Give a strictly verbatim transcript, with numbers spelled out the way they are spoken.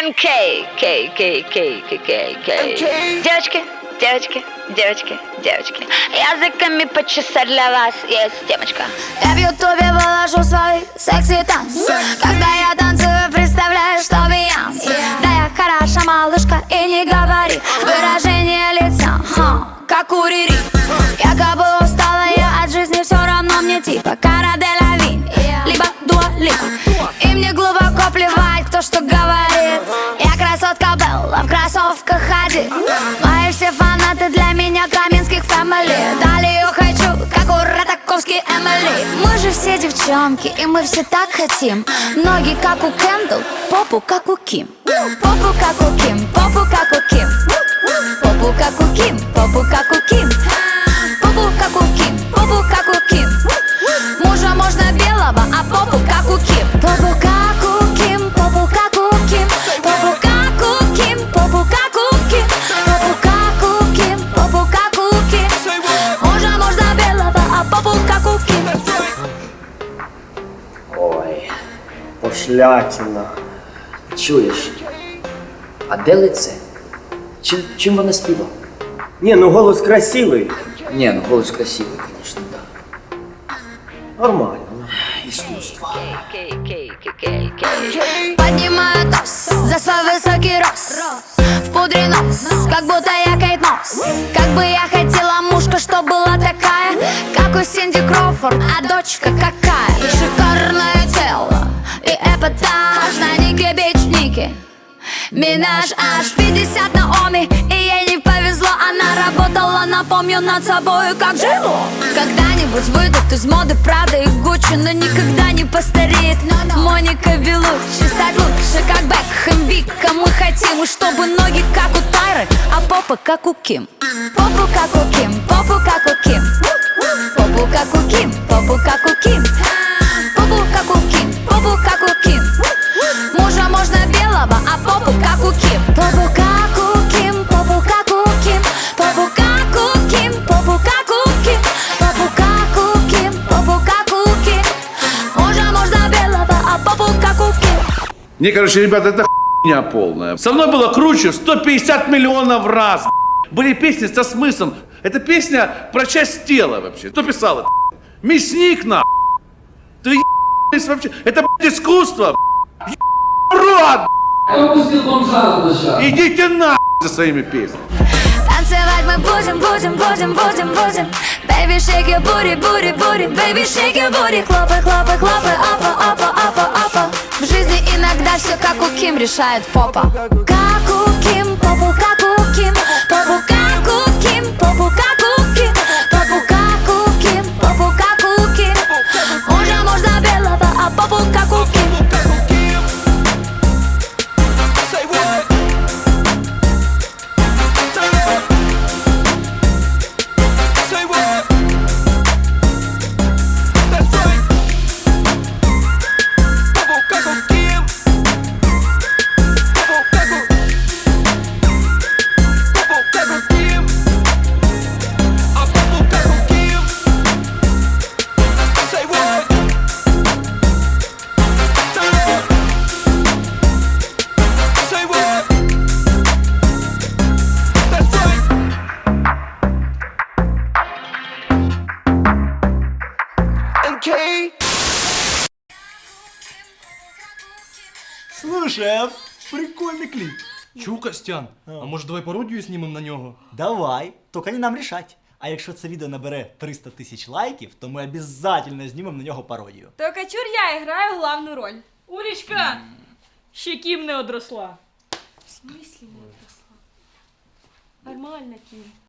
эн кей, Кей, Кей, Кей, Кей, Кей, Кей. Девочки, девочки, девочки, девочки, языками почесать для вас есть темочка. Я в ютубе выложу свой секси танц. Когда я танцую, представляю, что Бейонс. Да я хороша малышка и не говори. Выражение лица, ха, как у Рири. Якобы устала я от жизни, все равно мне типа Кара де ла Ви, либо Дуа Липа. И мне глубоко плевать, кто что говорит. Я красотка Белла, в кроссовках ходи. Мои все фанаты для меня каменских фэмили. Талию хочу, как у Ратаковский Эмили. Мы же все девчонки, и мы все так хотим. Ноги как у Кендалл, попу как у Ким. Попу как у Ким, попу как у Ким. Попу как у Ким, попу как у Ким. Попу как у Ким, попу как у Ким. Мужа можно белого, а попу как у Ким. Попу как у Ким, попу как у Ким. Попу как у Ким, попу как у Ким. Попу как у Ким, попу как у Ким. Мужа можно белого, а попу как у Ким. Ой, пошлятина. Чуєш? А де лице? Чим, чим вона співала? Не, ну голос красивий. Ні, ну голос красивий, звісно, да. Нормально. Искусство. Кей, Кей, Кей, Кей, Кей. Поднимаю тост за свой высокий рост. В пудре нос, как будто я Кейт Мосс. Как бы я хотела мушка, что была такая, как у Синди Кроуфорд, а дочка какая. И шикарное тело, и эпатаж на Нике Бич Ники. Минаж аж пятьдесят на Оми, и ей не повезло. Она работала, напомню, над собой, как жило. Когда-нибудь выйдут из моды Прада и Гуччи, но никогда не постареет Моника Белуччи. Стать лучше, как Бекхэм, Вика. Мы хотим, чтобы ноги как у Тайры, а попа как у Ким. Попу как у Ким, попу как у Ким. Попу как у Ким, попу как у Ким. Попу как у Ким, попу как у Ким. Мужа можно белого, а попу как у Ким. Попу как у Ким, попу как у Ким. Попу как у Ким, попу как у Ким. Попу как у Ким, попу как у Ким. Мужа можно белого, а попу как у Ким. Не, короче, ребята, это хуйня полная. Со мной было круче сто пятьдесят миллионов раз. Были песни со смыслом. Это песня про часть тела вообще. Кто писал это? Мясник, на. Ты ебаный вообще. Это, блядь, искусство. Рот! Идите на за своими песнями. Танцевать мы будем, будем, будем, будем, будем. Baby, shake your booty, booty, booty. Baby, shake your booty. Хлопай, хлопай, хлопай, апа, апа, апа, апа. В жизни иногда все как у Ким решает попа. Как у Ким, попу как у Ким. Попу как у Ким, попу как у Ким. Попу как у Ким, попу как у Ким. Мужа можно белого, а попу как у Ким. Слушай, а прикольный клип. Чу, Костян, а може давай пародію знімемо на нього? Давай, тільки не нам рішать. А якщо це відео набере триста тисяч лайків, то ми обов'язково знімемо на нього пародію. Только чур я играю главную роль. Улечка, ще Ким не одросла. В смысле не одросла? Нормально, Ким.